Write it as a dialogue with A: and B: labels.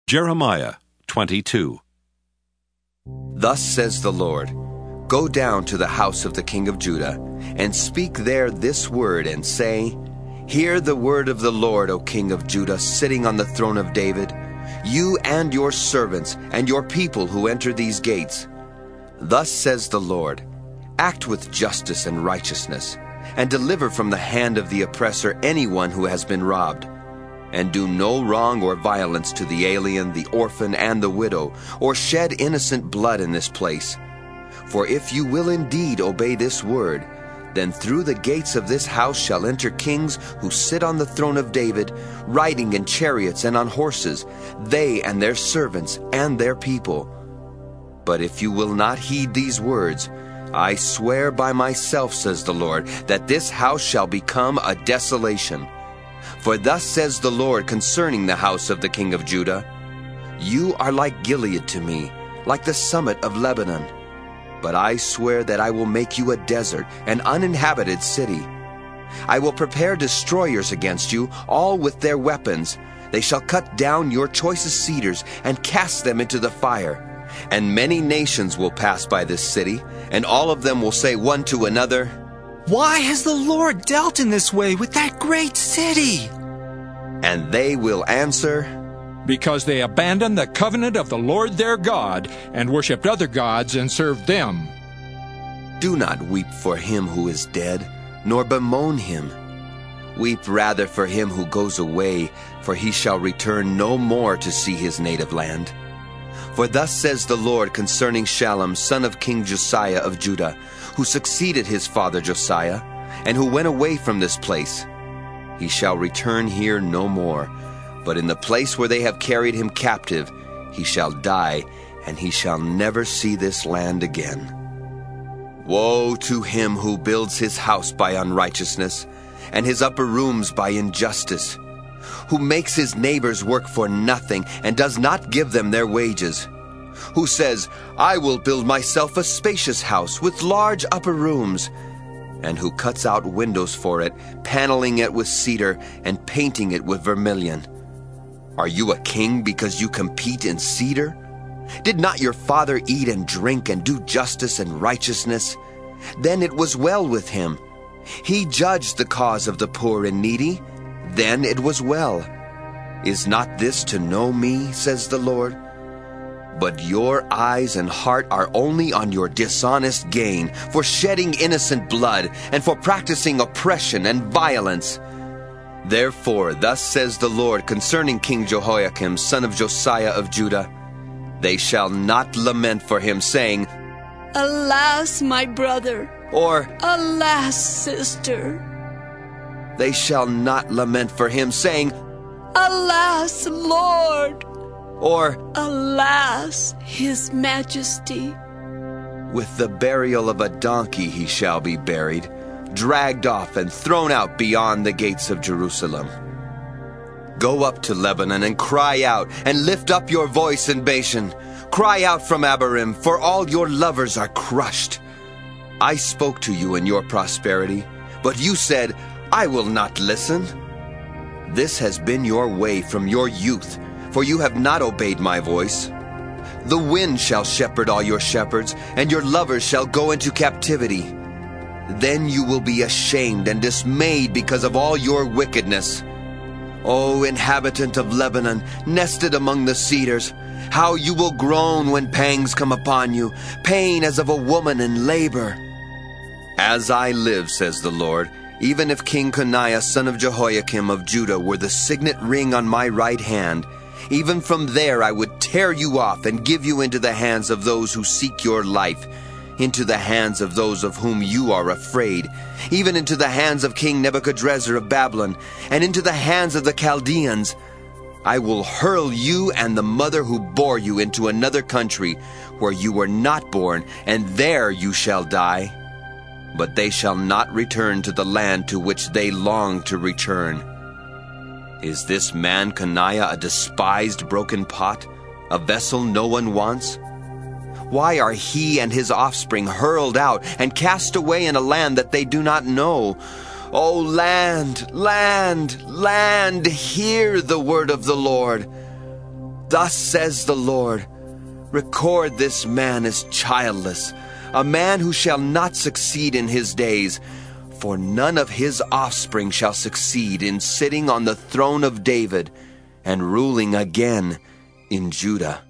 A: Jeremiah 22.
B: Thus says the Lord, Go down to the house of the king of Judah, and speak there this word, and say, Hear the word of the Lord, O king of Judah, sitting on the throne of David, you and your servants and your people who enter these gates. Thus says the Lord, Act with justice and righteousness, and deliver from the hand of the oppressor anyone who has been robbed. And do no wrong or violence to the alien, the orphan, and the widow, or shed innocent blood in this place. For if you will indeed obey this word, then through the gates of this house shall enter kings who sit on the throne of David, riding in chariots and on horses, they and their servants and their people. But if you will not heed these words, I swear by myself, says the Lord, that this house shall become a desolation. For thus says the Lord concerning the house of the king of Judah, You are like Gilead to me, like the summit of Lebanon. But I swear that I will make you a desert, an uninhabited city. I will prepare destroyers against you, all with their weapons. They shall cut down your choicest cedars and cast them into the fire. And many nations will pass by this city, and all of them will say one to another,
C: Why has the Lord dealt in this way with that great city?
B: And they will answer,
D: Because they abandoned the covenant of the Lord their God, and worshipped other gods and served them.
B: Do not weep for him who is dead, nor bemoan him. Weep rather for him who goes away, for he shall return no more to see his native land. For thus says the Lord concerning Shallum, son of King Josiah of Judah, who succeeded his father Josiah, and who went away from this place. He shall return here no more, but in the place where they have carried him captive, he shall die, and he shall never see this land again. Woe to him who builds his house by unrighteousness, and his upper rooms by injustice, who makes his neighbors work for nothing, and does not give them their wages, who says, I will build myself a spacious house with large upper rooms, and who cuts out windows for it, paneling it with cedar, and painting it with vermilion. Are you a king because you compete in cedar? Did not your father eat and drink and do justice and righteousness? Then it was well with him. He judged the cause of the poor and needy. Then it was well. Is not this to know me, says the Lord? But your eyes and heart are only on your dishonest gain, for shedding innocent blood, and for practicing oppression and violence. Therefore, thus says the Lord concerning King Jehoiakim, son of Josiah of Judah, They shall not lament for him, saying,
E: Alas, my brother,
B: or
E: Alas, sister.
B: They shall not lament for him, saying,
E: Alas, Lord,
B: or
E: Alas, His Majesty.
B: With the burial of a donkey he shall be buried, dragged off and thrown out beyond the gates of Jerusalem. Go up to Lebanon and cry out, and lift up your voice in Bashan. Cry out from Abarim, for all your lovers are crushed. I spoke to you in your prosperity, but you said, I will not listen. This has been your way from your youth, for you have not obeyed my voice. The wind shall shepherd all your shepherds, and your lovers shall go into captivity. Then you will be ashamed and dismayed because of all your wickedness. O inhabitant of Lebanon, nested among the cedars, how you will groan when pangs come upon you, pain as of a woman in labor. As I live, says the Lord, even if King Coniah, son of Jehoiakim of Judah, were the signet ring on my right hand, even from there I would tear you off and give you into the hands of those who seek your life, into the hands of those of whom you are afraid, even into the hands of King Nebuchadrezzar of Babylon, and into the hands of the Chaldeans. I will hurl you and the mother who bore you into another country, where you were not born, and there you shall die. But they shall not return to the land to which they long to return. Is this man Coniah a despised broken pot, a vessel no one wants? Why are he and his offspring hurled out and cast away in a land that they do not know? O land, land, land, hear the word of the Lord. Thus says the Lord, record this man as childless, a man who shall not succeed in his days, for none of his offspring shall succeed in sitting on the throne of David and ruling again in Judah.